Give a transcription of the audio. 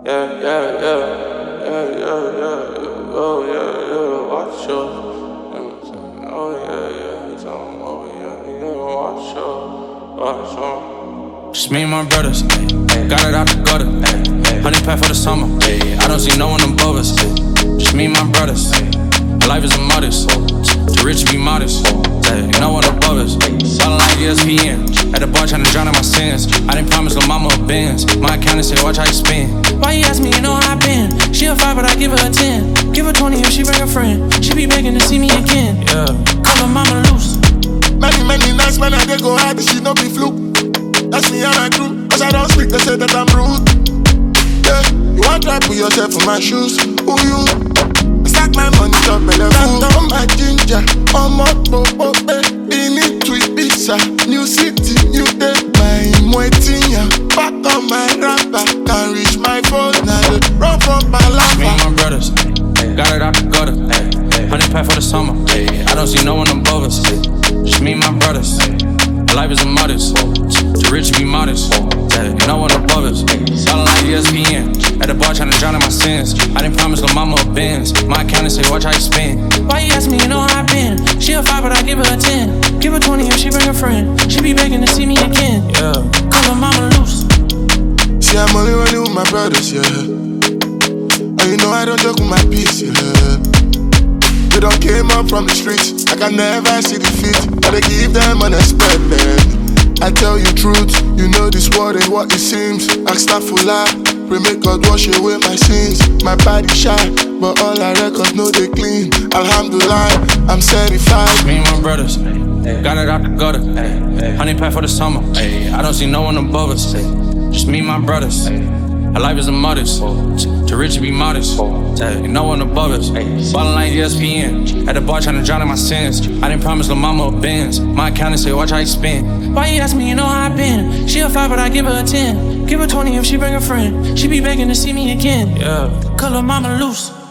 Yeah, yeah, yeah, yeah, yeah, yeah. Oh yeah, yeah. Watch your. You know what I'm saying? Oh yeah, yeah. He's on. Oh yeah, yeah. Watch your. Just me and my brothers, got it out the gutter. Honey pack for the summer, I don't see no one above us. Just me and my brothers, life is a modest. Too rich to be modest, no one above us. Ballin' like ESPN, at the bar tryna drown out my sins. I didn't promise little mama a Benz. My accountant said, watch how you spend. Why you ask me, you know how I been. She a 5, but I give her a 10. Give her 20 if she bring a friend. She be begging to see me again. Yeah, call her mama loose. Many nights, man, I dey go hard, this shit no be fluke. That's me and my crew, cause I don't speak, they say that I'm rude. Yeah, you want to put yourself in my shoes. Who you? Stack my money, top belly full. Down my ginger, I'm up, in it to Ibiza. New city, new day, my Moetinya. Back on my rapper, can't reach my phone now. Run from my life. Me and my brothers, got it out the gutter. Honey pack for the summer, I don't see no one above us. Just me and my brothers, life is a modest. Too rich to be modest, no one above us. Ballin' like ESPN, at the bar tryna drown out my sins. I didn't promise little mama a Benz. My accountant said, watch how you spend. Why you ask me, you know how I been. She a 5, but I give her a 10. Give her 20 if she bring a friend. She be begging to see me again. Yeah, call her mama loose. See, I'm only running with my brothers, yeah. And you know I don't joke with my peace, yeah. They don't came up from the streets, I can never see defeat. But I give them unexpected. I tell you truth, you know this world ain't what it seems. Astaghfirullah, pray make God wash away my sins. My body shy, but all I records know they clean. Alhamdulillah, I'm certified. Me and my brothers, got it out the gutter. Honey pack for the summer, I don't see no one above us. Just me and my brothers, our life is a modest. Too rich to be modest, no one above us. Ballin' like ESPN, at the bar tryna drown out my sins. I didn't promise little mama a Benz. My accountant said, watch how you spend. Why you ask me, you know how I been. She a 5, but I give her a 10. Give her 20 if she bring a friend. She be begging to see me again. Yeah, call her mama loose.